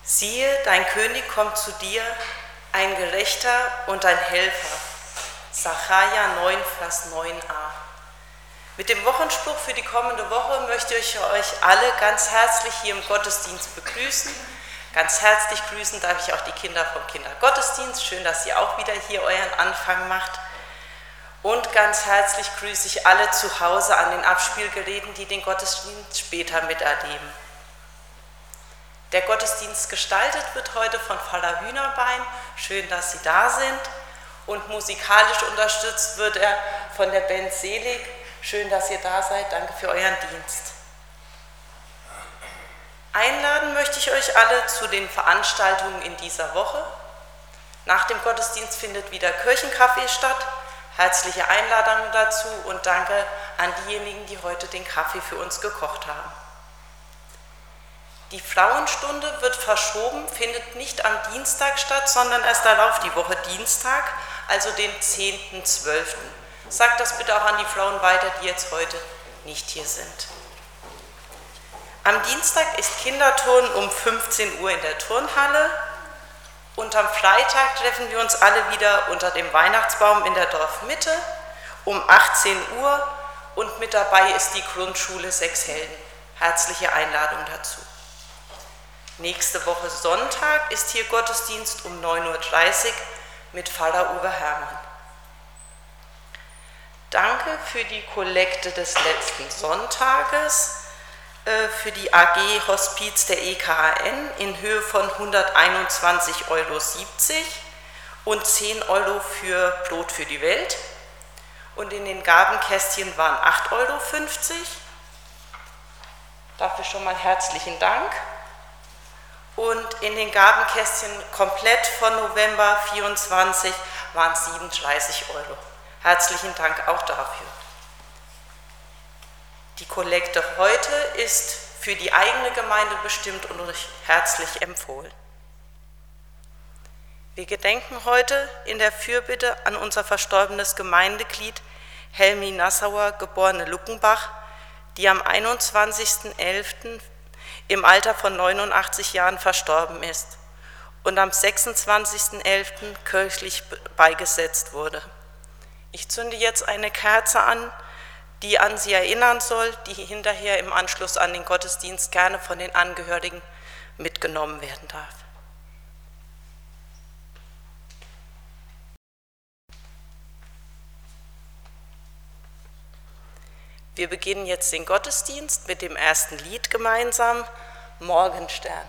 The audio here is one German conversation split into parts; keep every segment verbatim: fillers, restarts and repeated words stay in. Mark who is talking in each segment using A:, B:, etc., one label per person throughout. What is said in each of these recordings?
A: Siehe, dein König kommt zu dir, ein Gerechter und ein Helfer. Sacharja neun, Vers neun a. Mit dem Wochenspruch für die kommende Woche möchte ich euch alle ganz herzlich hier im Gottesdienst begrüßen. Ganz herzlich grüßen darf ich auch die Kinder vom Kindergottesdienst. Schön, dass ihr auch wieder hier euren Anfang macht. Und ganz herzlich grüße ich alle zu Hause an den Abspielgeräten, die den Gottesdienst später miterleben. Der Gottesdienst gestaltet wird heute von Pfarrer Hühnerbein. Schön, dass Sie da sind. Und musikalisch unterstützt wird er von der Band Selig. Schön, dass ihr da seid. Danke für euren Dienst. Einladen möchte ich euch alle zu den Veranstaltungen in dieser Woche. Nach dem Gottesdienst findet wieder Kirchenkaffee statt. Herzliche Einladung dazu und danke an diejenigen, die heute den Kaffee für uns gekocht haben. Die Frauenstunde wird verschoben, findet nicht am Dienstag statt, sondern erst darauf die Woche Dienstag, also den zehnten zwölften Sagt das bitte auch an die Frauen weiter, die jetzt heute nicht hier sind. Am Dienstag ist Kinderturnen um fünfzehn Uhr in der Turnhalle und am Freitag treffen wir uns alle wieder unter dem Weihnachtsbaum in der Dorfmitte um achtzehn Uhr und mit dabei ist die Grundschule Sechs Helden. Herzliche Einladung dazu. Nächste Woche Sonntag ist hier Gottesdienst um neun Uhr dreißig mit Pfarrer Uwe Hermann. Danke für die Kollekte des letzten Sonntages äh, für die A G Hospiz der E K H N in Höhe von hunderteinundzwanzig Euro siebzig und zehn Euro für Brot für die Welt. Und in den Gabenkästchen waren acht Euro fünfzig. Dafür schon mal herzlichen Dank. Und in den Gabenkästchen komplett von November vierundzwanzig waren es siebenunddreißig Euro. Herzlichen Dank auch dafür. Die Kollekte heute ist für die eigene Gemeinde bestimmt und euch herzlich empfohlen. Wir gedenken heute in der Fürbitte an unser verstorbenes Gemeindeglied Helmi Nassauer, geborene Luckenbach, die am einundzwanzigsten elften im Alter von neunundachtzig Jahren verstorben ist und am sechsundzwanzigsten elften kirchlich beigesetzt wurde. Ich zünde jetzt eine Kerze an, die an sie erinnern soll, die hinterher im Anschluss an den Gottesdienst gerne von den Angehörigen mitgenommen werden darf. Wir beginnen jetzt den Gottesdienst mit dem ersten Lied gemeinsam, Morgenstern.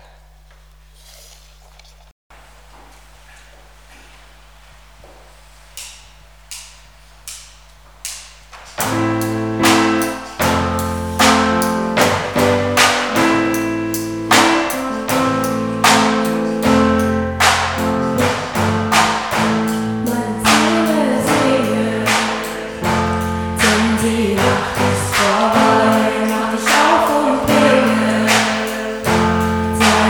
B: Sei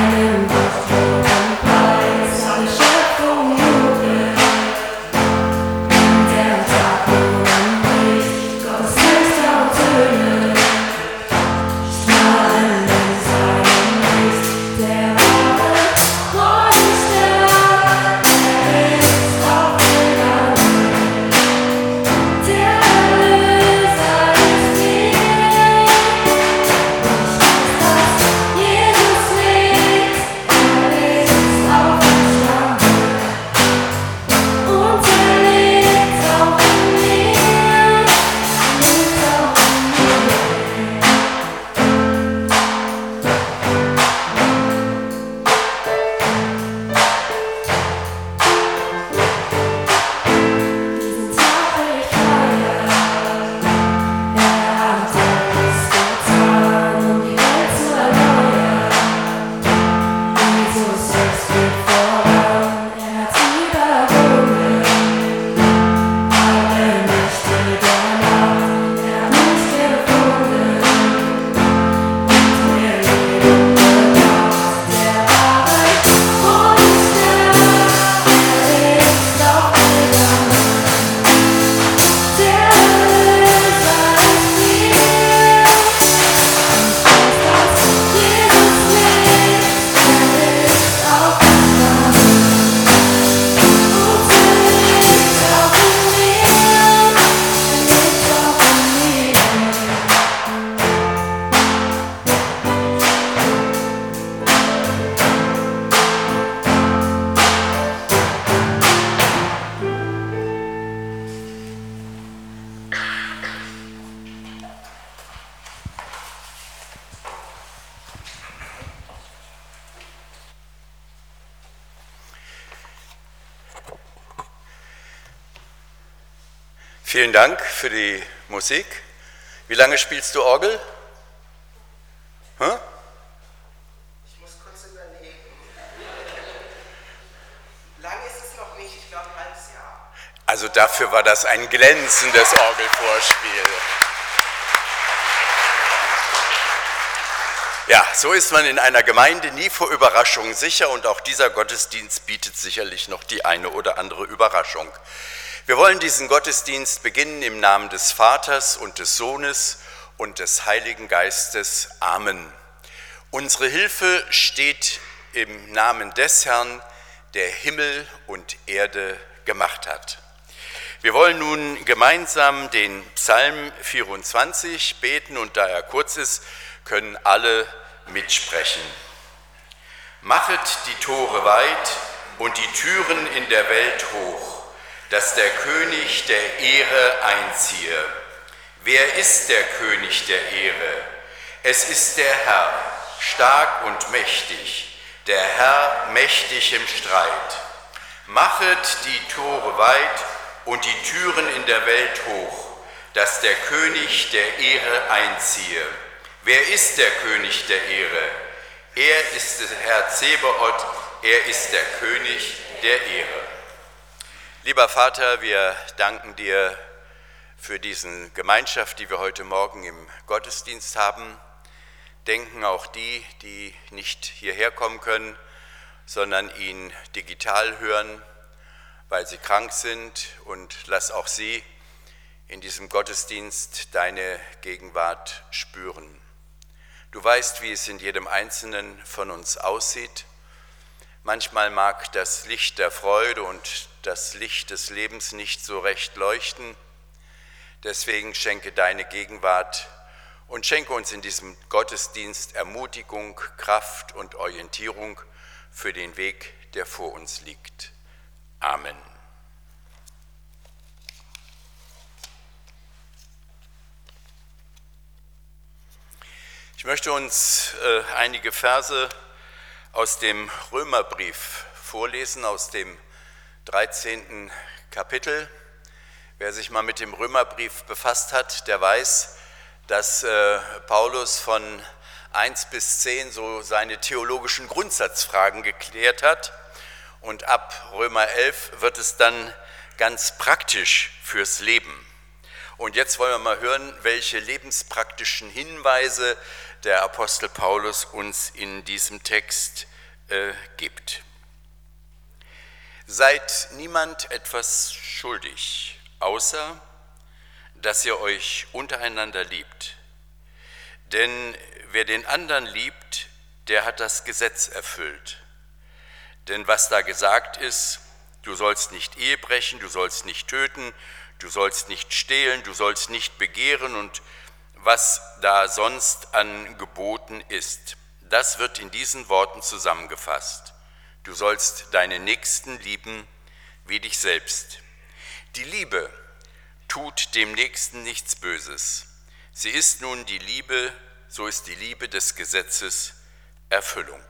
B: Vielen Dank für die Musik. Wie lange spielst du Orgel? Hm?
C: Ich muss kurz überlegen. Lang ist es noch nicht, ich glaube ein halbes Jahr.
B: Also dafür war das ein glänzendes Orgelvorspiel. Ja, so ist man in einer Gemeinde nie vor Überraschungen sicher und auch dieser Gottesdienst bietet sicherlich noch die eine oder andere Überraschung. Wir wollen diesen Gottesdienst beginnen im Namen des Vaters und des Sohnes und des Heiligen Geistes. Amen. Unsere Hilfe steht im Namen des Herrn, der Himmel und Erde gemacht hat. Wir wollen nun gemeinsam den Psalm vierundzwanzig beten und da er kurz ist, können alle mitsprechen. Machet die Tore weit und die Türen in der Welt hoch, dass der König der Ehre einziehe. Wer ist der König der Ehre? Es ist der Herr, stark und mächtig, der Herr mächtig im Streit. Machet die Tore weit und die Türen in der Welt hoch, dass der König der Ehre einziehe. Wer ist der König der Ehre? Er ist der Herr Zebaoth, er ist der König der Ehre. Lieber Vater, wir danken dir für diese Gemeinschaft, die wir heute Morgen im Gottesdienst haben. Denken auch die, die nicht hierher kommen können, sondern ihn digital hören, weil sie krank sind, und lass auch sie in diesem Gottesdienst deine Gegenwart spüren. Du weißt, wie es in jedem Einzelnen von uns aussieht. Manchmal mag das Licht der Freude und das Licht des Lebens nicht so recht leuchten. Deswegen schenke deine Gegenwart und schenke uns in diesem Gottesdienst Ermutigung, Kraft und Orientierung für den Weg, der vor uns liegt. Amen. Ich möchte uns äh, einige Verse aus dem Römerbrief vorlesen, aus dem dreizehnten Kapitel. Wer sich mal mit dem Römerbrief befasst hat, der weiß, dass äh, Paulus von eins bis zehn so seine theologischen Grundsatzfragen geklärt hat. Und ab Römer elf wird es dann ganz praktisch fürs Leben. Und jetzt wollen wir mal hören, welche lebenspraktischen Hinweise der Apostel Paulus uns in diesem Text äh, gibt. Seid niemand etwas schuldig, außer dass ihr euch untereinander liebt. Denn wer den anderen liebt, der hat das Gesetz erfüllt. Denn was da gesagt ist, du sollst nicht Ehe brechen, du sollst nicht töten, du sollst nicht stehlen, du sollst nicht begehren und was da sonst an Geboten ist, das wird in diesen Worten zusammengefasst. Du sollst deinen Nächsten lieben wie dich selbst. Die Liebe tut dem Nächsten nichts Böses. Sie ist nun die Liebe, so ist die Liebe des Gesetzes Erfüllung.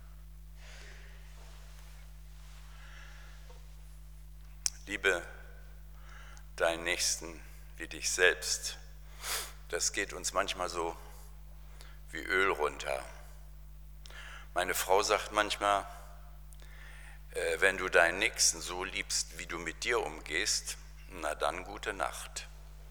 B: Liebe deinen Nächsten wie dich selbst. Das geht uns manchmal so wie Öl runter. Meine Frau sagt manchmal, äh, wenn du deinen Nächsten so liebst, wie du mit dir umgehst, na dann gute Nacht.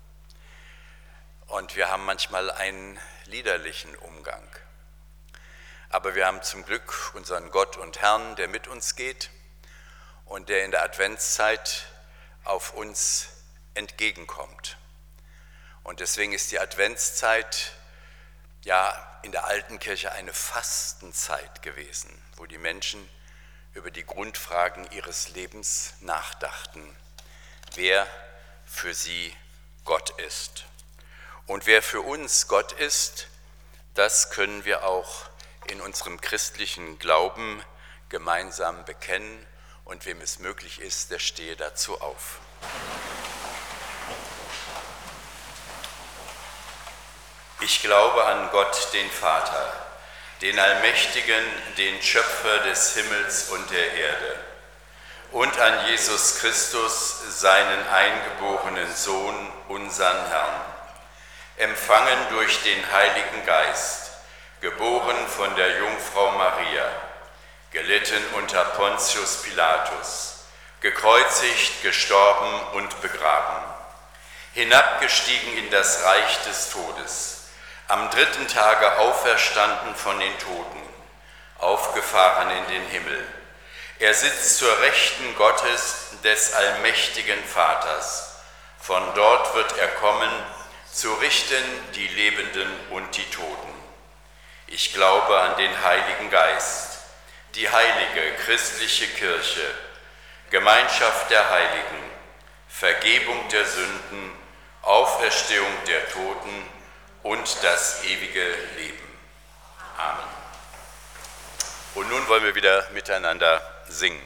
B: Und wir haben manchmal einen liederlichen Umgang. Aber wir haben zum Glück unseren Gott und Herrn, der mit uns geht und der in der Adventszeit auf uns entgegenkommt. Und deswegen ist die Adventszeit ja in der alten Kirche eine Fastenzeit gewesen, wo die Menschen über die Grundfragen ihres Lebens nachdachten, wer für sie Gott ist. Und wer für uns Gott ist, das können wir auch in unserem christlichen Glauben gemeinsam bekennen. Und wem es möglich ist, der stehe dazu auf. Ich glaube an Gott, den Vater, den Allmächtigen, den Schöpfer des Himmels und der Erde, und an Jesus Christus, seinen eingeborenen Sohn, unseren Herrn, empfangen durch den Heiligen Geist, geboren von der Jungfrau Maria, gelitten unter Pontius Pilatus, gekreuzigt, gestorben und begraben, hinabgestiegen in das Reich des Todes, am dritten Tage auferstanden von den Toten, aufgefahren in den Himmel. Er sitzt zur Rechten Gottes, des allmächtigen Vaters. Von dort wird er kommen, zu richten die Lebenden und die Toten. Ich glaube an den Heiligen Geist, die heilige christliche Kirche, Gemeinschaft der Heiligen, Vergebung der Sünden, Auferstehung der Toten und das ewige Leben. Amen. Und nun wollen wir wieder miteinander singen.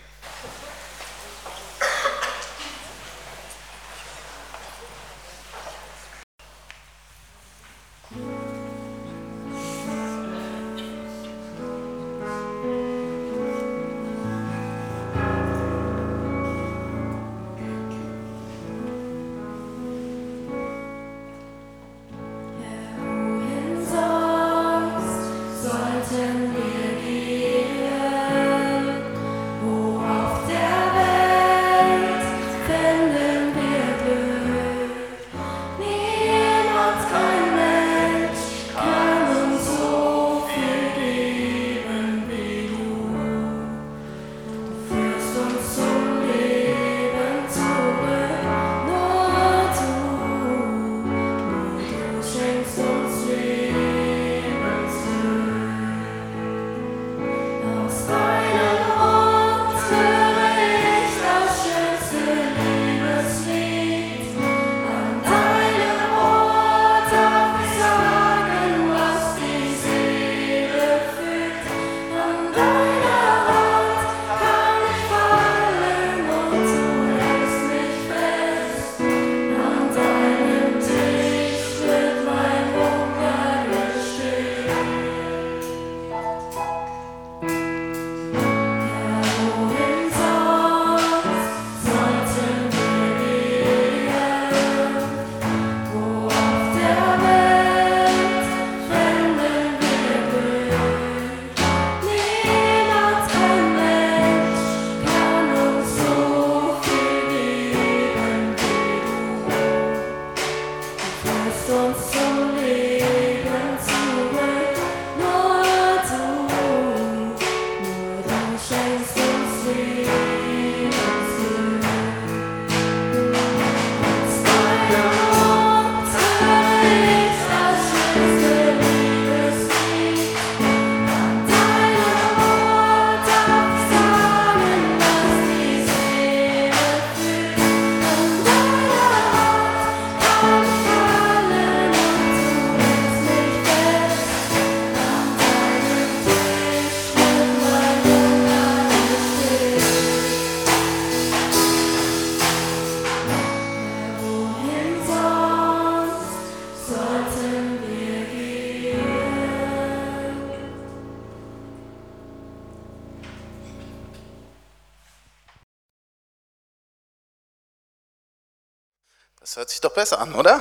D: Das hört sich doch besser an, oder?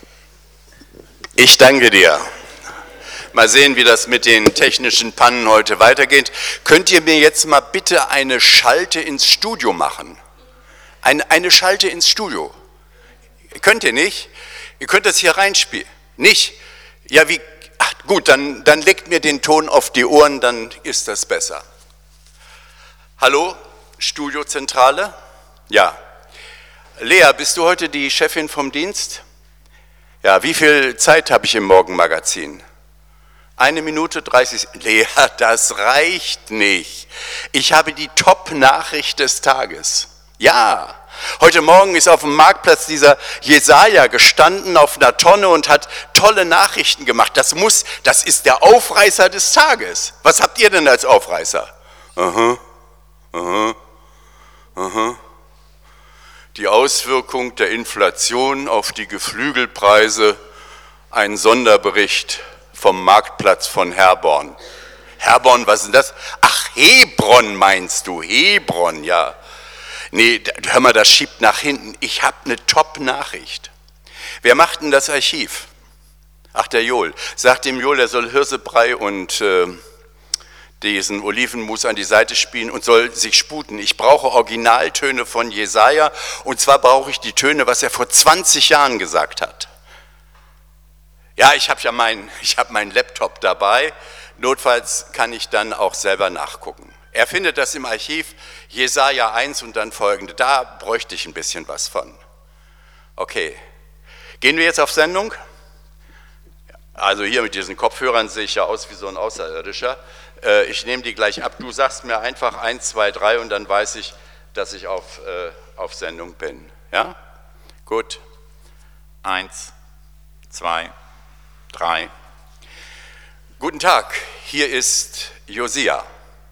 B: Ich danke dir. Mal sehen, wie das mit den technischen Pannen heute weitergeht. Könnt ihr mir jetzt mal bitte eine Schalte ins Studio machen? Eine, eine Schalte ins Studio. Könnt ihr nicht? Ihr könnt das hier reinspielen. Nicht? Ja, wie? Ach, gut, dann, dann legt mir den Ton auf die Ohren, dann ist das besser. Hallo, Studiozentrale? Ja. Lea, bist du heute die Chefin vom Dienst? Ja, wie viel Zeit habe ich im Morgenmagazin? Eine Minute dreißig. Lea, das reicht nicht. Ich habe die Top-Nachricht des Tages. Ja, heute Morgen ist auf dem Marktplatz dieser Jesaja gestanden auf einer Tonne und hat tolle Nachrichten gemacht. Das muss, das ist der Aufreißer des Tages. Was habt ihr denn als Aufreißer? Aha, aha, aha. Die Auswirkung der Inflation auf die Geflügelpreise, ein Sonderbericht vom Marktplatz von Herborn. Herborn, was ist das? Ach, Hebron meinst du, Hebron, ja. Nee, hör mal, das schiebt nach hinten. Ich habe eine Top-Nachricht. Wer macht denn das Archiv? Ach, der Joel. Sagt dem Joel, er soll Hirsebrei und äh, diesen Olivenmus an die Seite spielen und soll sich sputen. Ich brauche Originaltöne von Jesaja, und zwar brauche ich die Töne, was er vor zwanzig Jahren gesagt hat. Ja, ich habe ja meinen ich hab meinen Laptop dabei. Notfalls kann ich dann auch selber nachgucken. Er findet das im Archiv, Jesaja eins und dann folgende. Da bräuchte ich ein bisschen was von. Okay, gehen wir jetzt auf Sendung? Also hier mit diesen Kopfhörern sehe ich ja aus wie so ein Außerirdischer. Ich nehme die gleich ab. Du sagst mir einfach eins, zwei, drei und dann weiß ich, dass ich auf, äh, auf Sendung bin. Ja? Gut. Eins, zwei, drei. Guten Tag, hier ist Josia.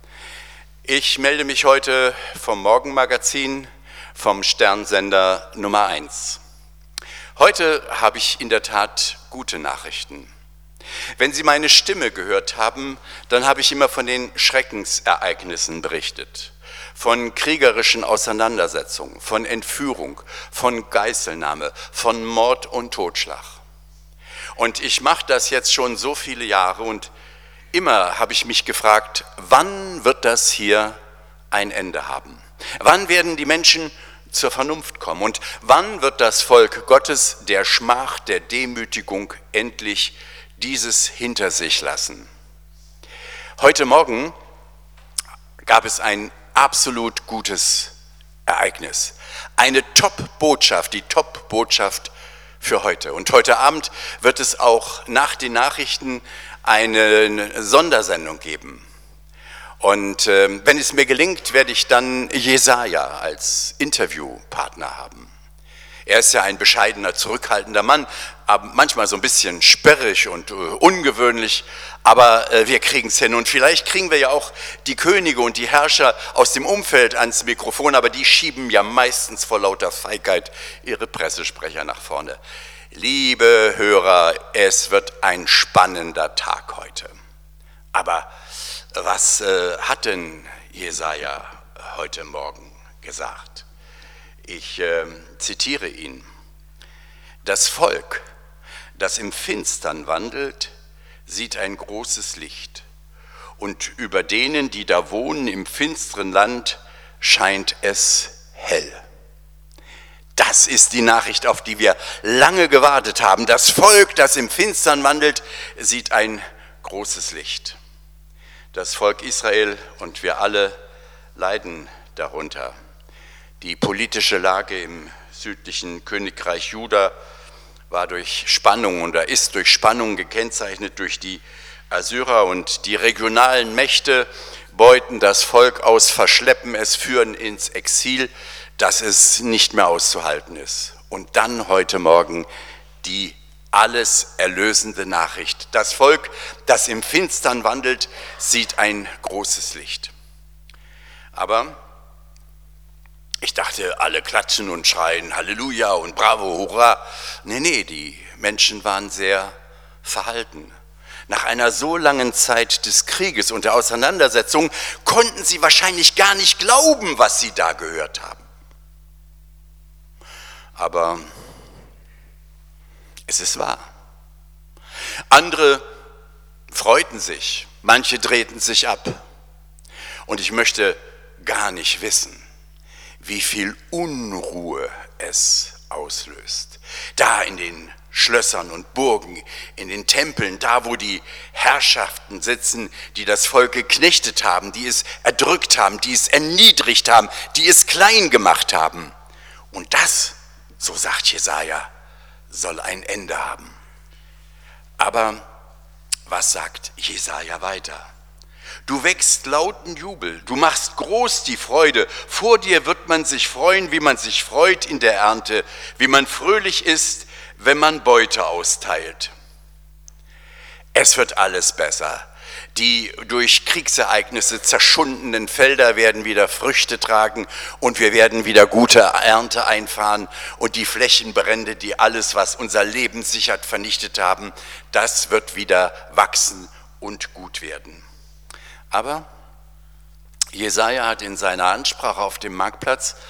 B: Ich melde mich heute vom Morgenmagazin, vom Sternsender Nummer eins. Heute habe ich in der Tat gute Nachrichten. Wenn Sie meine Stimme gehört haben, dann habe ich immer von den Schreckensereignissen berichtet. Von kriegerischen Auseinandersetzungen, von Entführung, von Geiselnahme, von Mord und Totschlag. Und ich mache das jetzt schon so viele Jahre und immer habe ich mich gefragt, wann wird das hier ein Ende haben? Wann werden die Menschen zur Vernunft kommen? Und wann wird das Volk Gottes der Schmach, der Demütigung endlich dieses hinter sich lassen? Heute Morgen gab es ein absolut gutes Ereignis. Eine Top-Botschaft, die Top-Botschaft für heute. Und heute Abend wird es auch nach den Nachrichten eine Sondersendung geben. Und äh, wenn es mir gelingt, werde ich dann Jesaja als Interviewpartner haben. Er ist ja ein bescheidener, zurückhaltender Mann, aber manchmal so ein bisschen sperrig und äh, ungewöhnlich, aber äh, wir kriegen es hin. Und vielleicht kriegen wir ja auch die Könige und die Herrscher aus dem Umfeld ans Mikrofon, aber die schieben ja meistens vor lauter Feigheit ihre Pressesprecher nach vorne. Liebe Hörer, es wird ein spannender Tag heute. Aber was äh, hat denn Jesaja heute Morgen gesagt? Ich äh, zitiere ihn. Das Volk, das im Finstern wandelt, sieht ein großes Licht. Und über denen, die da wohnen im finsteren Land, scheint es hell. Das ist die Nachricht, auf die wir lange gewartet haben. Das Volk, das im Finstern wandelt, sieht ein großes Licht. Das Volk Israel und wir alle leiden darunter. Die politische Lage im südlichen Königreich Juda war durch Spannung oder ist durch Spannung gekennzeichnet. Durch die Assyrer und die regionalen Mächte beuten das Volk aus, verschleppen es, führen ins Exil, dass es nicht mehr auszuhalten ist. Und dann heute Morgen die alles erlösende Nachricht. Das Volk, das im Finstern wandelt, sieht ein großes Licht. Aber ich dachte, alle klatschen und schreien Halleluja und Bravo, Hurra. Nee, nee, die Menschen waren sehr verhalten. Nach einer so langen Zeit des Krieges und der Auseinandersetzung konnten sie wahrscheinlich gar nicht glauben, was sie da gehört haben. Aber es ist wahr. Andere freuten sich, manche drehten sich ab. Und ich möchte gar nicht wissen, wie viel Unruhe es auslöst. Da in den Schlössern und Burgen, in den Tempeln, da wo die Herrschaften sitzen, die das Volk geknechtet haben, die es erdrückt haben, die es erniedrigt haben, die es klein gemacht haben. Und das, so sagt Jesaja, soll ein Ende haben. Aber was sagt Jesaja weiter? Du wächst lauten Jubel, du machst groß die Freude. Vor dir wird man sich freuen, wie man sich freut in der Ernte, wie man fröhlich ist, wenn man Beute austeilt. Es wird alles besser. Die durch Kriegsereignisse zerschundenen Felder werden wieder Früchte tragen und wir werden wieder gute Ernte einfahren und die Flächenbrände, die alles, was unser Leben sichert, vernichtet haben, das wird wieder wachsen und gut werden. Aber Jesaja hat in seiner Ansprache auf dem Marktplatz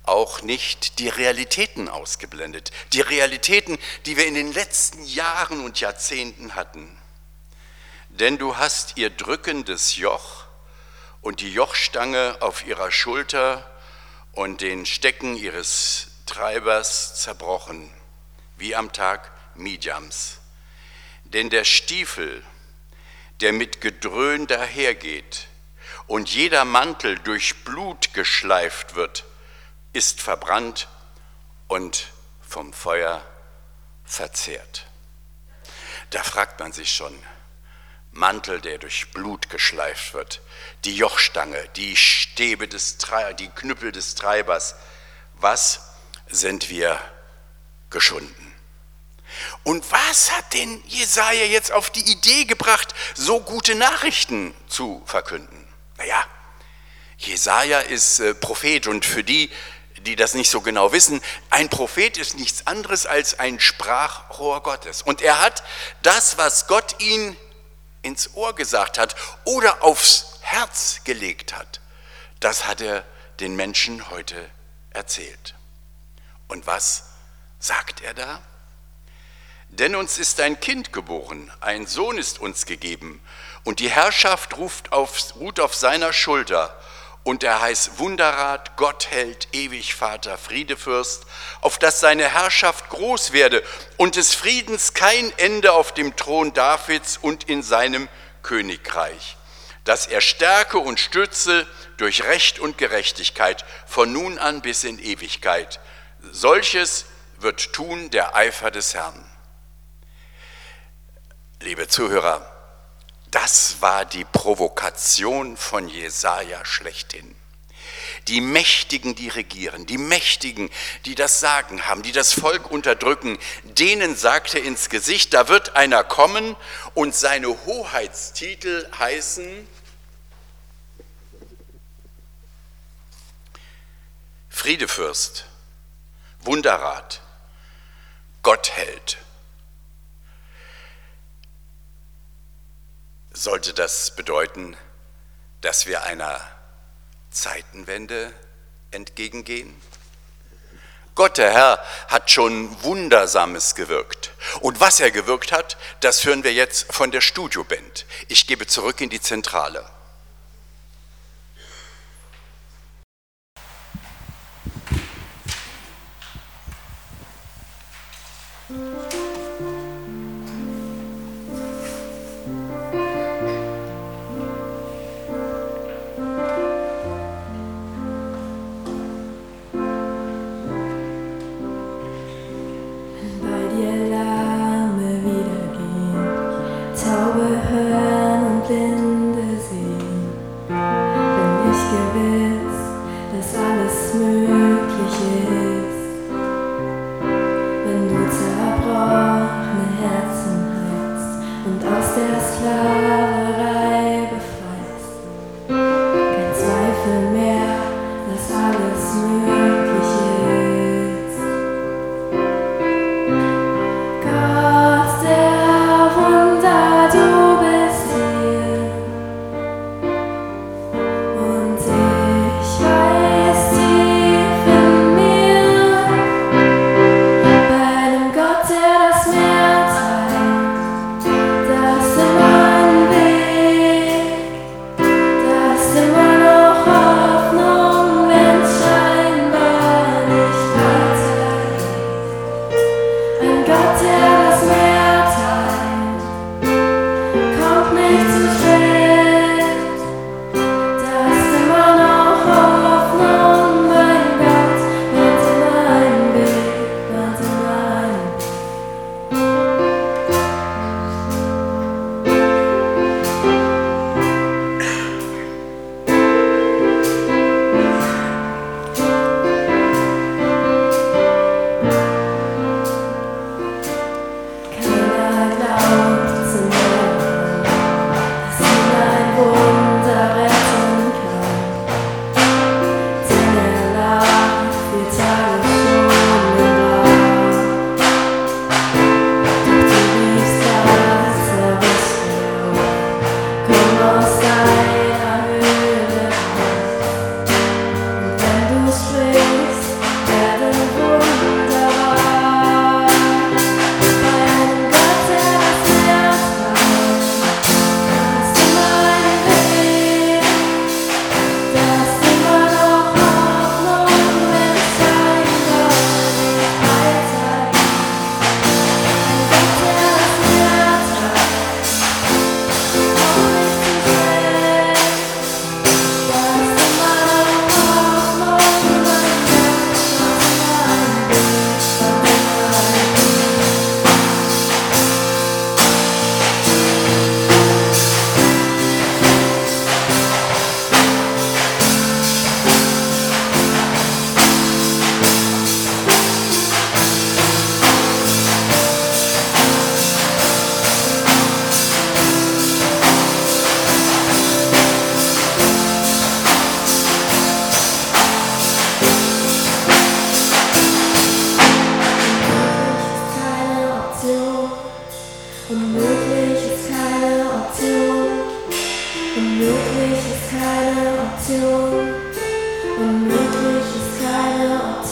B: auch nicht die Realitäten ausgeblendet. Die Realitäten, die wir in den letzten Jahren und Jahrzehnten hatten. Denn du hast ihr drückendes Joch und die Jochstange auf ihrer Schulter und den Stecken ihres Treibers zerbrochen, wie am Tag Midjams. Denn der Stiefel, der mit Gedröhn dahergeht und jeder Mantel durch Blut geschleift wird, ist verbrannt und vom Feuer verzehrt. Da fragt man sich schon, Mantel, der durch Blut geschleift wird, die Jochstange, die Stäbe des Treibers, die Knüppel des Treibers, was sind wir geschunden? Und was hat den Jesaja jetzt auf die Idee gebracht, so gute Nachrichten zu verkünden? Naja, Jesaja ist äh, Prophet und für die, die das nicht so genau wissen, ein Prophet ist nichts anderes als ein Sprachrohr Gottes. Und er hat das, was Gott ihm ins Ohr gesagt hat oder aufs Herz gelegt hat, das hat er den Menschen heute erzählt. Und was sagt er da? Denn uns ist ein Kind geboren, ein Sohn ist uns gegeben und die Herrschaft ruft auf, ruht auf seiner Schulter. Und er heißt Wunderrat, Gottheld, ewig Vater, Friedefürst, auf dass seine Herrschaft groß werde und des Friedens kein Ende auf dem Thron Davids und in seinem Königreich, dass er stärke und stütze durch Recht und Gerechtigkeit von nun an bis in Ewigkeit. Solches wird tun der Eifer des Herrn. Liebe Zuhörer, das war die Provokation von Jesaja schlechthin. Die Mächtigen, die regieren, die Mächtigen, die das Sagen haben, die das Volk unterdrücken, denen sagt er ins Gesicht, da wird einer kommen und seine Hoheitstitel heißen Friedefürst, Wunderrat, Gottheld. Sollte das bedeuten, dass wir einer Zeitenwende entgegengehen? Gott, der Herr, hat schon Wundersames gewirkt. Und was er gewirkt hat, das hören wir jetzt von der Studioband. Ich gebe zurück in die Zentrale.
E: Immer noch Hoffnung, wenn's scheinbar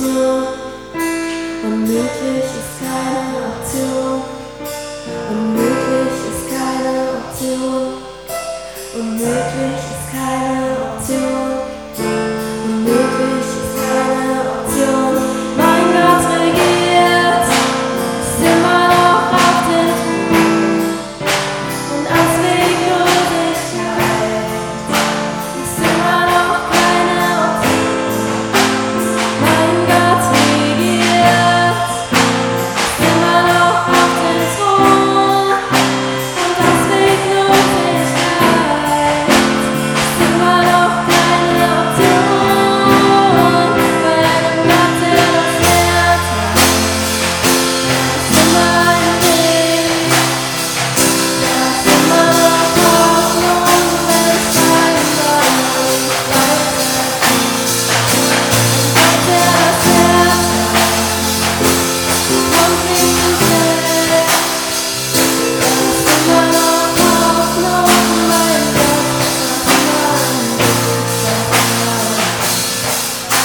E: Option. Unmöglich ist keine Option. Unmöglich ist keine Option. Unmöglich ist keine Option. Unmöglich ist keine Option. Mein Gott regiert, ist immer noch auf dem Thron. Und aus Weglosigkeit ist immer noch keine Option. Mein Gott regiert, ist immer noch auf dem Thron. Und aus Weglosigkeit ist immer noch keine Option. Bei einem Gott, der das Wert hat, ist immer ein Weg. Da ist immer noch Hoffnung, wenn es fallen soll. Ein Gott, der das Wert hat, kommt nicht zu spät. Da ist immer noch Hoffnung, mein Gott, da ist immer ein Weg.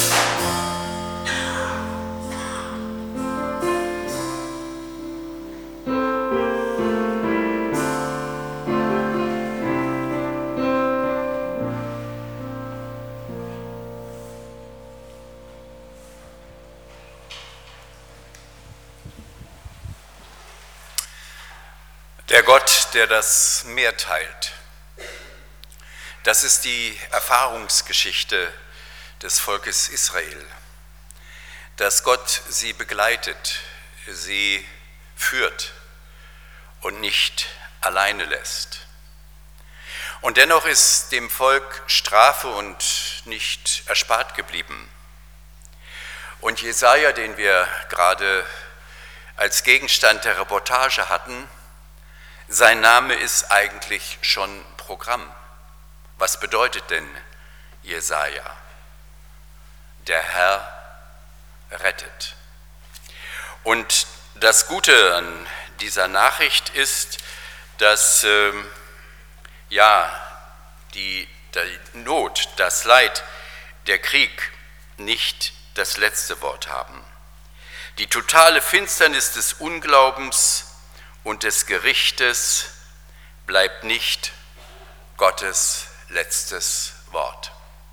B: Der Gott, der das Meer teilt. Das ist die Erfahrungsgeschichte des Volkes Israel, dass Gott sie begleitet, sie führt und nicht alleine lässt. Und dennoch ist dem Volk Strafe und nicht erspart geblieben. Und Jesaja, den wir gerade als Gegenstand der Reportage hatten, sein Name ist eigentlich schon Programm. Was bedeutet denn Jesaja? Der Herr rettet. Und das Gute an dieser Nachricht ist, dass äh, ja, die, die Not, das Leid, der Krieg nicht das letzte Wort haben. Die totale Finsternis des Unglaubens und des Gerichtes bleibt nicht Gottes letztes Wort.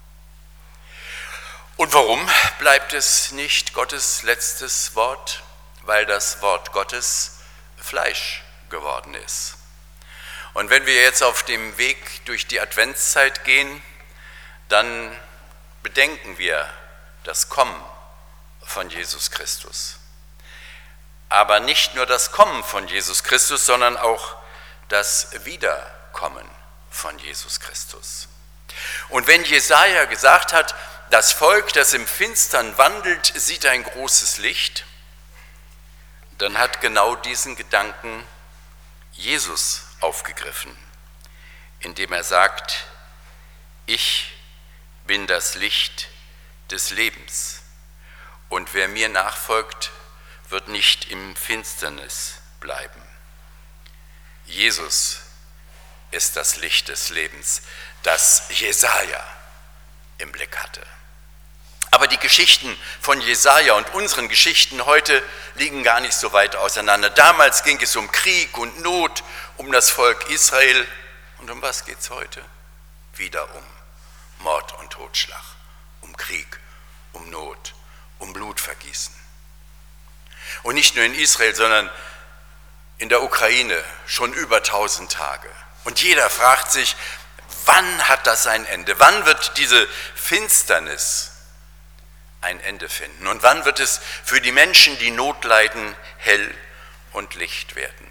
B: Und warum bleibt es nicht Gottes letztes Wort? Weil das Wort Gottes Fleisch geworden ist. Und wenn wir jetzt auf dem Weg durch die Adventszeit gehen, dann bedenken wir das Kommen von Jesus Christus. Aber nicht nur das Kommen von Jesus Christus, sondern auch das Wiederkommen von Jesus Christus. Und wenn Jesaja gesagt hat, das Volk, das im Finstern wandelt, sieht ein großes Licht, dann hat genau diesen Gedanken Jesus aufgegriffen, indem er sagt, ich bin das Licht des Lebens und wer mir nachfolgt, wird nicht im Finsternis bleiben. Jesus ist das Licht des Lebens, das Jesaja im Blick hatte. Aber die Geschichten von Jesaja und unseren Geschichten heute liegen gar nicht so weit auseinander. Damals ging es um Krieg und Not, um das Volk Israel. Und um was geht es heute? Wieder um Mord und Totschlag, um Krieg, um Not, um Blutvergießen. Und nicht nur in Israel, sondern in der Ukraine schon über tausend Tage. Und jeder fragt sich, wann hat das ein Ende? Wann wird diese Finsternis ein Ende finden? Und wann wird es für die Menschen, die Not leiden, hell und Licht werden?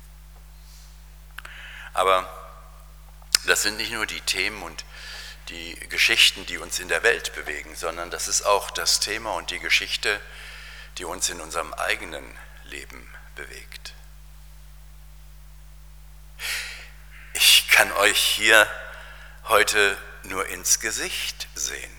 B: Aber das sind nicht nur die Themen und die Geschichten, die uns in der Welt bewegen, sondern das ist auch das Thema und die Geschichte, die uns in unserem eigenen Leben bewegt. Ich kann euch hier heute nur ins Gesicht sehen.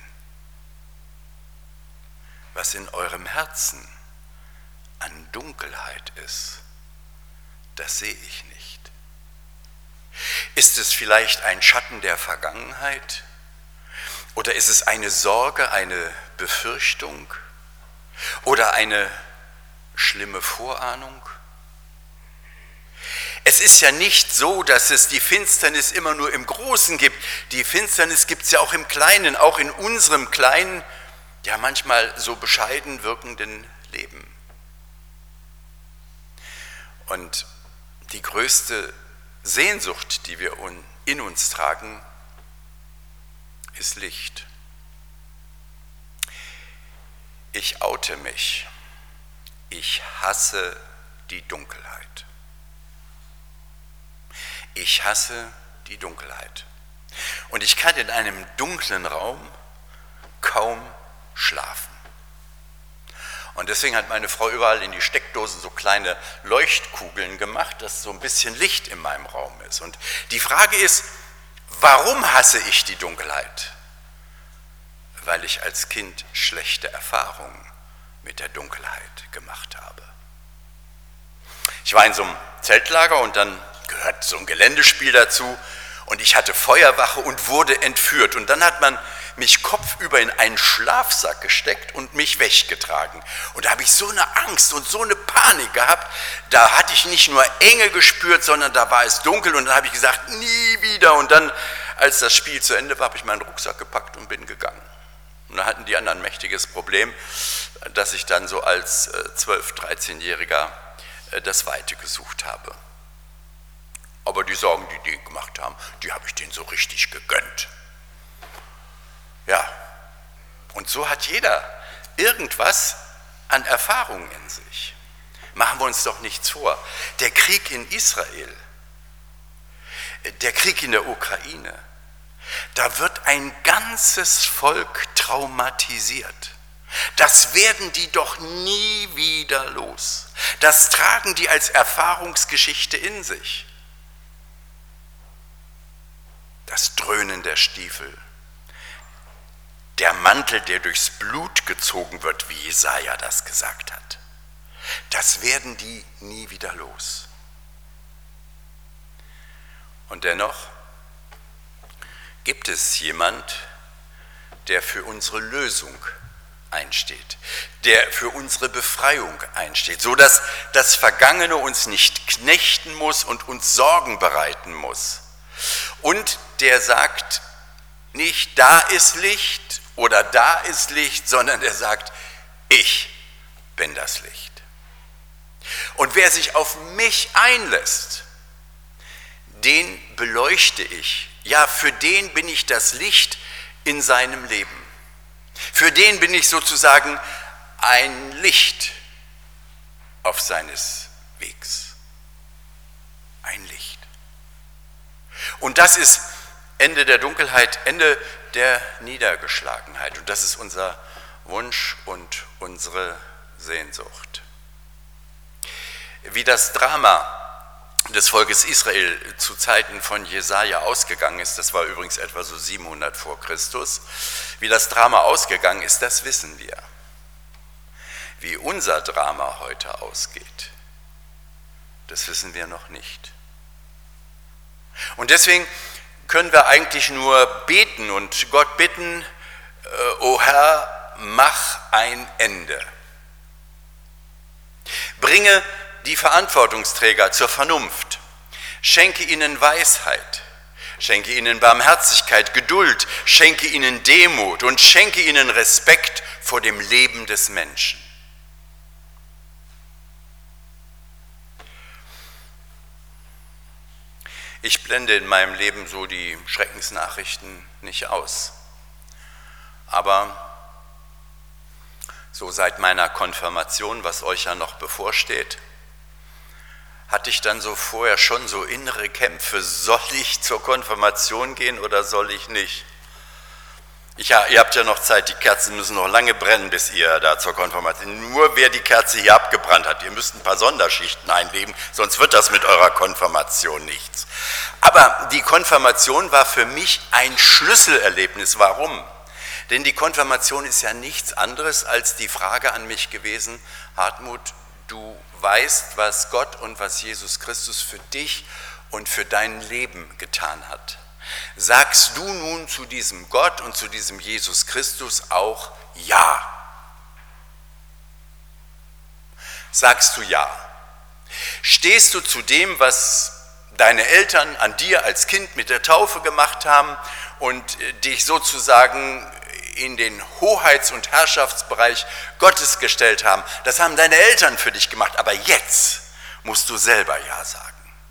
B: Was in eurem Herzen an Dunkelheit ist, das sehe ich nicht. Ist es vielleicht ein Schatten der Vergangenheit? Oder ist es eine Sorge, eine Befürchtung? oder eine schlimme Vorahnung? Es ist ja nicht so, dass es die Finsternis immer nur im Großen gibt. Die Finsternis gibt es ja auch im Kleinen, auch in unserem kleinen, ja manchmal so bescheiden wirkenden Leben. Und die größte Sehnsucht, die wir in uns tragen, ist Licht. Ich oute mich. Ich hasse die Dunkelheit. Ich hasse die Dunkelheit. Und ich kann in einem dunklen Raum kaum schlafen. Und deswegen hat meine Frau überall in die Steckdosen so kleine Leuchtkugeln gemacht, dass so ein bisschen Licht in meinem Raum ist. Und die Frage ist, warum hasse ich die Dunkelheit? Weil ich als Kind schlechte Erfahrungen mit der Dunkelheit gemacht habe. Ich war in so einem Zeltlager und dann gehört so ein Geländespiel dazu und ich hatte Feuerwache und wurde entführt. Und dann hat man mich kopfüber in einen Schlafsack gesteckt und mich weggetragen. Und da habe ich so eine Angst und so eine Panik gehabt, da hatte ich nicht nur Enge gespürt, sondern da war es dunkel und dann habe ich gesagt, nie wieder. Und dann, als das Spiel zu Ende war, habe ich meinen Rucksack gepackt und bin gegangen. Und da hatten die anderen ein mächtiges Problem, dass ich dann so als zwölf-, dreizehnjähriger das Weite gesucht habe. Aber die Sorgen, die die gemacht haben, die habe ich denen so richtig gegönnt. Ja, und so hat jeder irgendwas an Erfahrungen in sich. Machen wir uns doch nichts vor. Der Krieg in Israel, der Krieg in der Ukraine, da wird ein ganzes Volk traumatisiert. Das werden die doch nie wieder los. Das tragen die als Erfahrungsgeschichte in sich. Das Dröhnen der Stiefel, der Mantel, der durchs Blut gezogen wird, wie Jesaja das gesagt hat, das werden die nie wieder los. Und dennoch gibt es jemand, der für unsere Lösung einsteht, der für unsere Befreiung einsteht, sodass das Vergangene uns nicht knechten muss und uns Sorgen bereiten muss. Und der sagt nicht, da ist Licht oder da ist Licht, sondern der sagt, ich bin das Licht. Und wer sich auf mich einlässt, den beleuchte ich. Ja, für den bin ich das Licht in seinem Leben. Für den bin ich sozusagen ein Licht auf seines Wegs. Ein Licht. Und das ist Ende der Dunkelheit, Ende der Niedergeschlagenheit. Und das ist unser Wunsch und unsere Sehnsucht. Wie das Drama des Volkes Israel zu Zeiten von Jesaja ausgegangen ist, das war übrigens etwa so siebenhundert vor Christus, wie das Drama ausgegangen ist, das wissen wir. Wie unser Drama heute ausgeht, das wissen wir noch nicht. Und deswegen können wir eigentlich nur beten und Gott bitten, o Herr, mach ein Ende. Bringe die Verantwortungsträger zur Vernunft. Schenke ihnen Weisheit. Schenke ihnen Barmherzigkeit, Geduld. Schenke ihnen Demut und schenke ihnen Respekt vor dem Leben des Menschen. Ich blende in meinem Leben so die Schreckensnachrichten nicht aus. Aber so seit meiner Konfirmation, was euch ja noch bevorsteht, hatte ich dann so vorher schon so innere Kämpfe, soll ich zur Konfirmation gehen oder soll ich nicht? Ich, ja, ihr habt ja noch Zeit, die Kerzen müssen noch lange brennen, bis ihr da zur Konfirmation. Nur wer die Kerze hier abgebrannt hat, ihr müsst ein paar Sonderschichten einlegen, sonst wird das mit eurer Konfirmation nichts. Aber die Konfirmation war für mich ein Schlüsselerlebnis. Warum? Denn die Konfirmation ist ja nichts anderes als die Frage an mich gewesen, Hartmut, du weißt, was Gott und was Jesus Christus für dich und für dein Leben getan hat. Sagst du nun zu diesem Gott und zu diesem Jesus Christus auch Ja? Sagst du ja? Stehst du zu dem, was deine Eltern an dir als Kind mit der Taufe gemacht haben und dich sozusagen in den Hoheits- und Herrschaftsbereich Gottes gestellt haben? Das haben deine Eltern für dich gemacht, aber jetzt musst du selber ja sagen.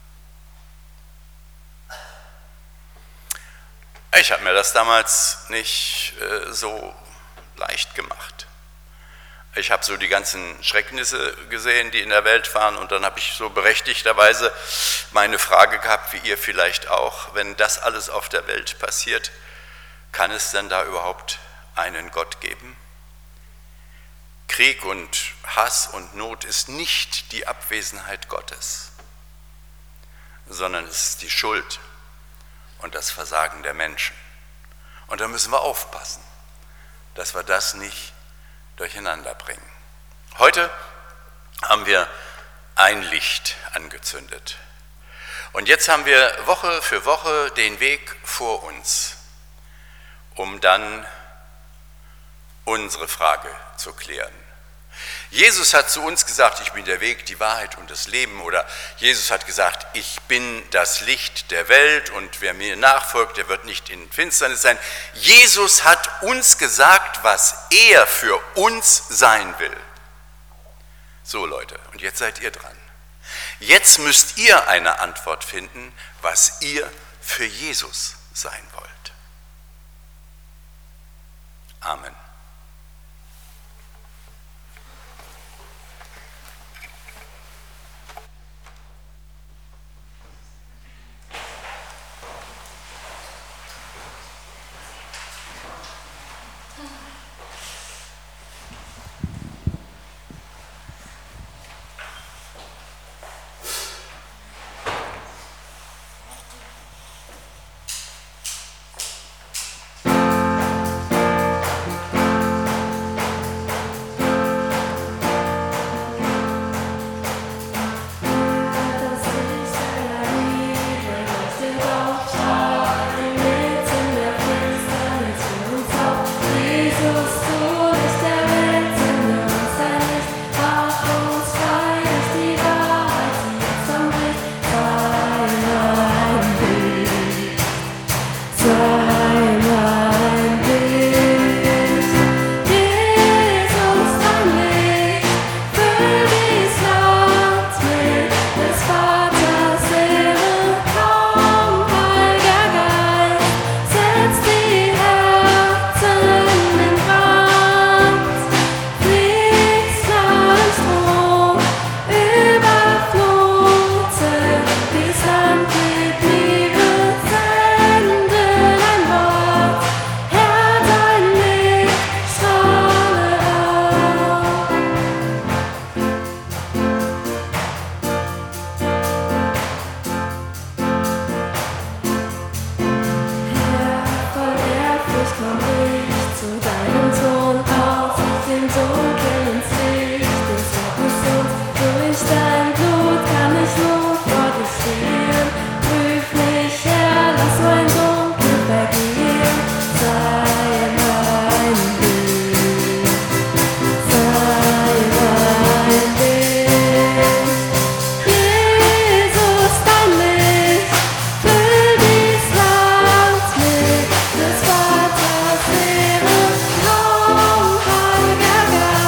B: Ich habe mir das damals nicht äh, so leicht gemacht. Ich habe so die ganzen Schrecknisse gesehen, die in der Welt waren, und dann habe ich so berechtigterweise meine Frage gehabt, wie ihr vielleicht auch: Wenn das alles auf der Welt passiert, kann es denn da überhaupt einen Gott geben? Krieg und Hass und Not ist nicht die Abwesenheit Gottes, sondern es ist die Schuld und das Versagen der Menschen. Und da müssen wir aufpassen, dass wir das nicht durcheinander bringen. Heute haben wir ein Licht angezündet. Und jetzt haben wir Woche für Woche den Weg vor uns, um dann unsere Frage zu klären. Jesus hat zu uns gesagt, ich bin der Weg, die Wahrheit und das Leben. Oder Jesus hat gesagt, ich bin das Licht der Welt und wer mir nachfolgt, der wird nicht in Finsternis sein. Jesus hat uns gesagt, was er für uns sein will. So Leute, und jetzt seid ihr dran. Jetzt müsst ihr eine Antwort finden, was ihr für Jesus sein wollt. Amen.
E: Des Vaters Ehre, Raum, Heiliger Geist.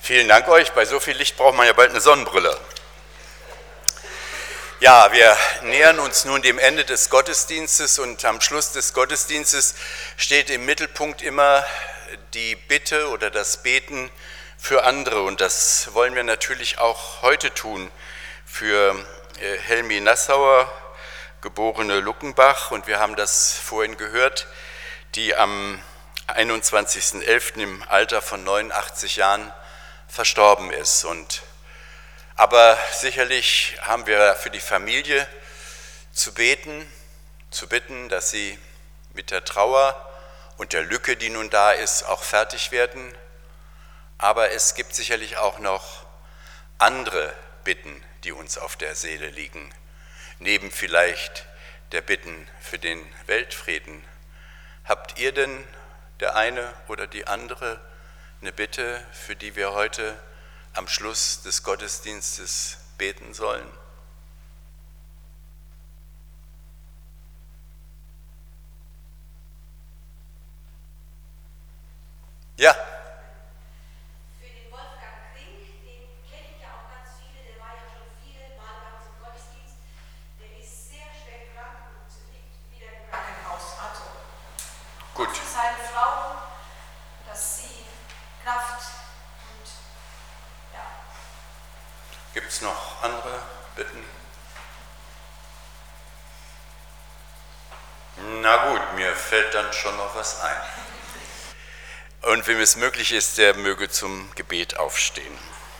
B: Vielen Dank euch. Bei so viel Licht braucht man ja bald eine Sonnenbrille. Ja, wir nähern uns nun dem Ende des Gottesdienstes und am Schluss des Gottesdienstes steht im Mittelpunkt immer die Bitte oder das Beten für andere. Und das wollen wir natürlich auch heute tun für Helmi Nassauer, geborene Luckenbach. Und wir haben das vorhin gehört, die am einundzwanzigsten elften im Alter von neunundachtzig Jahren verstorben ist. Und aber sicherlich haben wir für die Familie zu beten, zu bitten, dass sie mit der Trauer und der Lücke, die nun da ist, auch fertig werden. Aber es gibt sicherlich auch noch andere Bitten, die uns auf der Seele liegen, neben vielleicht der Bitten für den Weltfrieden. Habt ihr denn, der eine oder die andere, eine Bitte, für die wir heute am Schluss des Gottesdienstes beten sollen? Ja.
F: Für den Wolfgang Kring, den kenne ich ja auch ganz viele, der war ja schon viele Mal bei uns im Gottesdienst. Der ist sehr schwer krank und liegt wieder im Krankenhaus. Also,
B: Gut.
F: für seine Frau, dass sie Kraft und ja.
B: Gibt es noch andere Bitten? Na gut, mir fällt dann schon noch was ein. Und wem es möglich ist, der möge zum Gebet aufstehen.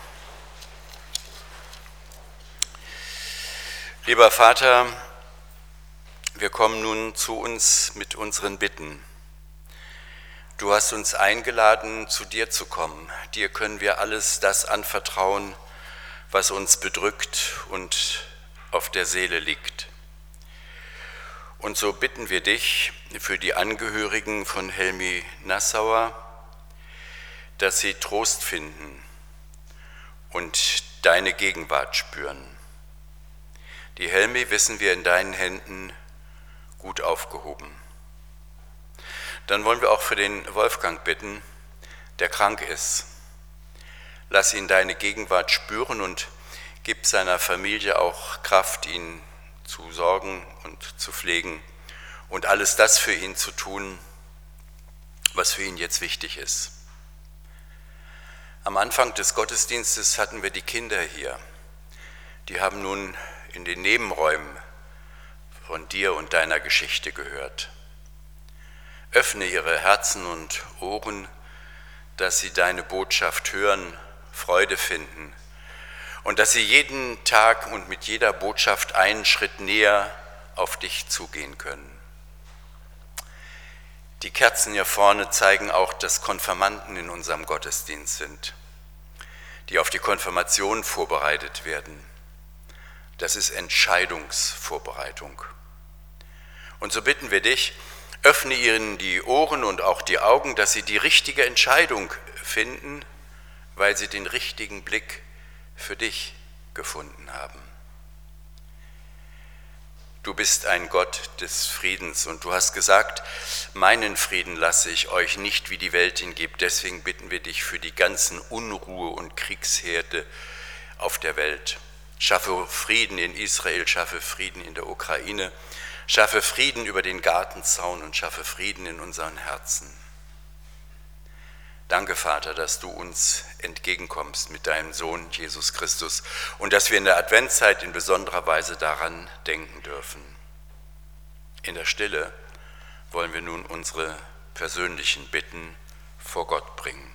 B: Lieber Vater, wir kommen nun zu uns mit unseren Bitten. Du hast uns eingeladen, zu dir zu kommen. Dir können wir alles das anvertrauen, was uns bedrückt und auf der Seele liegt. Und so bitten wir dich für die Angehörigen von Helmi Nassauer, dass sie Trost finden und deine Gegenwart spüren. Die Helmi, wissen wir, in deinen Händen gut aufgehoben. Dann wollen wir auch für den Wolfgang bitten, der krank ist. Lass ihn deine Gegenwart spüren und gib seiner Familie auch Kraft, ihn zu sorgen und zu pflegen und alles das für ihn zu tun, was für ihn jetzt wichtig ist. Am Anfang des Gottesdienstes hatten wir die Kinder hier. Die haben nun in den Nebenräumen von dir und deiner Geschichte gehört. Öffne ihre Herzen und Ohren, dass sie deine Botschaft hören, Freude finden und dass sie jeden Tag und mit jeder Botschaft einen Schritt näher auf dich zugehen können. Die Kerzen hier vorne zeigen auch, dass Konfirmanden in unserem Gottesdienst sind, die auf die Konfirmation vorbereitet werden. Das ist Entscheidungsvorbereitung. Und so bitten wir dich, öffne ihnen die Ohren und auch die Augen, dass sie die richtige Entscheidung finden, weil sie den richtigen Blick für dich gefunden haben. Du bist ein Gott des Friedens und du hast gesagt, meinen Frieden lasse ich euch nicht, wie die Welt ihn gibt. Deswegen bitten wir dich für die ganzen Unruhe und Kriegsherde auf der Welt. Schaffe Frieden in Israel, schaffe Frieden in der Ukraine, schaffe Frieden über den Gartenzaun und schaffe Frieden in unseren Herzen. Danke, Vater, dass du uns entgegenkommst mit deinem Sohn Jesus Christus und dass wir in der Adventszeit in besonderer Weise daran denken dürfen. In der Stille wollen wir nun unsere persönlichen Bitten vor Gott bringen.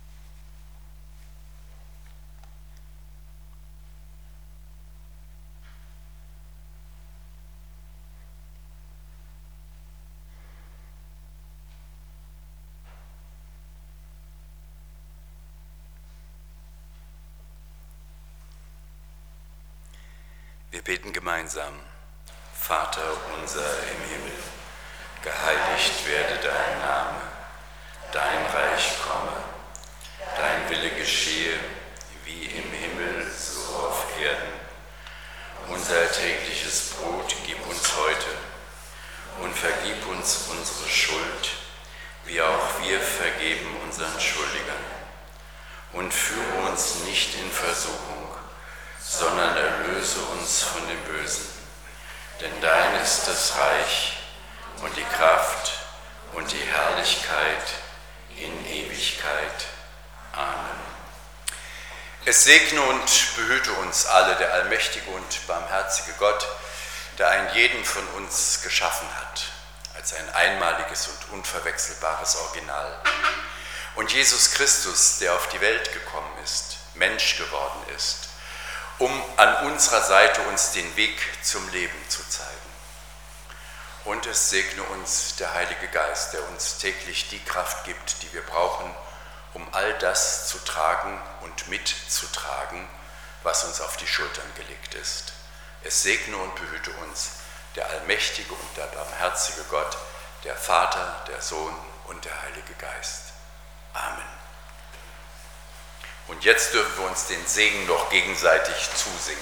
B: Wir beten gemeinsam. Vater unser im Himmel, geheiligt werde dein Name, dein Reich komme, dein Wille geschehe, wie im Himmel, so auf Erden. Unser tägliches Brot gib uns heute und vergib uns unsere Schuld, wie auch wir vergeben unseren Schuldigern. und führe uns nicht in Versuchung, sondern erlöse uns von dem Bösen. Denn dein ist das Reich und die Kraft und die Herrlichkeit in Ewigkeit. Amen. Es segne und behüte uns alle der allmächtige und barmherzige Gott, der einen jeden von uns geschaffen hat, als ein einmaliges und unverwechselbares Original. Und Jesus Christus, der auf die Welt gekommen ist, Mensch geworden ist, um an unserer Seite uns den Weg zum Leben zu zeigen. Und es segne uns der Heilige Geist, der uns täglich die Kraft gibt, die wir brauchen, um all das zu tragen und mitzutragen, was uns auf die Schultern gelegt ist. Es segne und behüte uns der allmächtige und der barmherzige Gott, der Vater, der Sohn und der Heilige Geist. Amen. Und jetzt dürfen wir uns den Segen noch gegenseitig zusingen.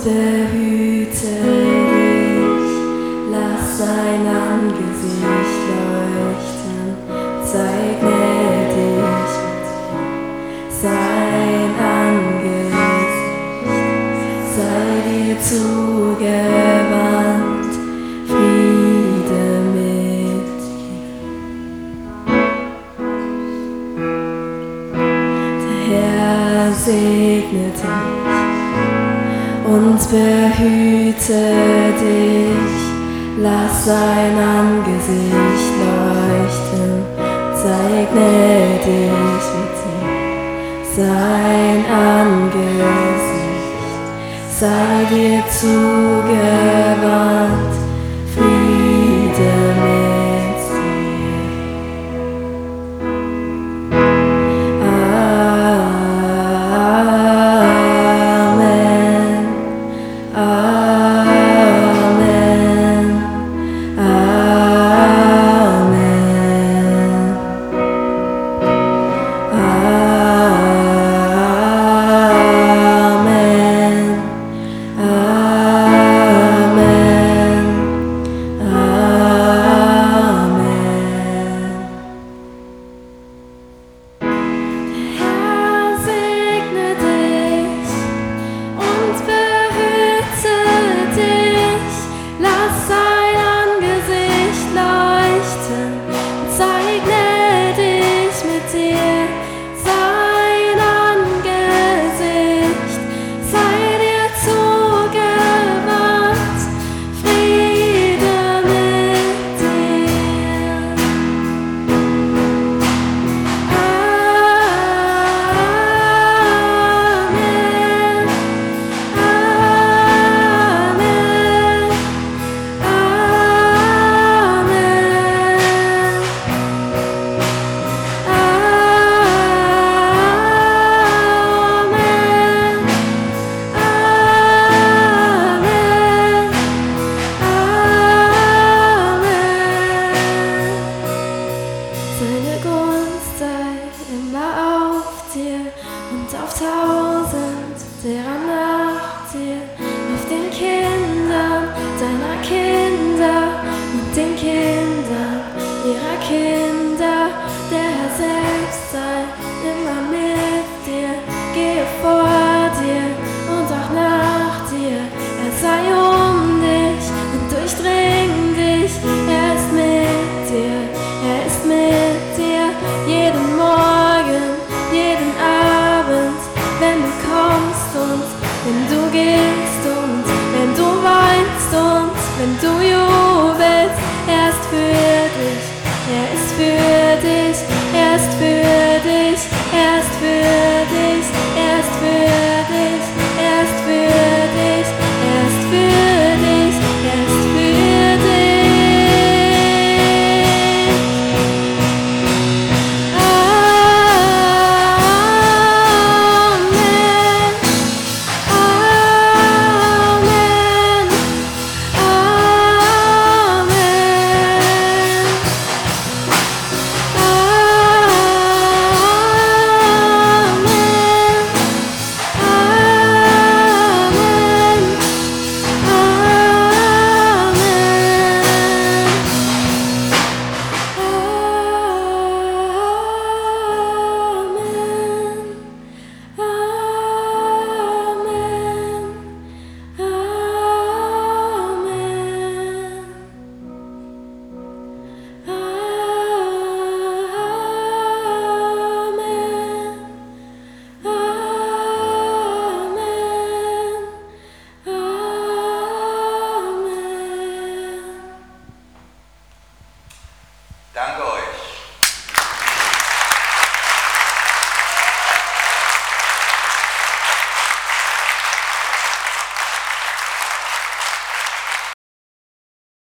E: behüte dich, lass sein Angesicht leuchten, zeigne dich mit sein Angesicht, sei dir zugewandt, Friede mit dir. Der Herr segne dich und behüte dich, lass sein Angesicht leuchten, zeigne dich mit ihm, sein Angesicht, sei dir zugewandt, Friede mit dir. Amen. Amen. Amen. Amen. Amen. Amen. Herr segne dich und behüte dich, lass sein Angesicht leuchten, zeigne dich mit dir, sein Angesicht, sei dir zugewandt, Friede mit dir. Amen. Seine Gunst sei immer auf dir und auf tausend derer nach dir, auf den Kindern deiner Kinder und den Kindern ihrer Kinder. Der Herr selbst sei immer mit dir, gehe vor dir und auch nach dir. Er sei um dich und durchdring dich, er ist mit dir, er ist mit dir, jeden Morgen, jeden Abend, wenn du kommst und wenn du gehst und wenn du weinst und wenn du jubelst. Er ist für dich, er ist für dich, er ist für dich, er ist für dich, er ist für dich, er ist für dich, er ist für dich, er ist für dich. Amen. Amen.
B: Danke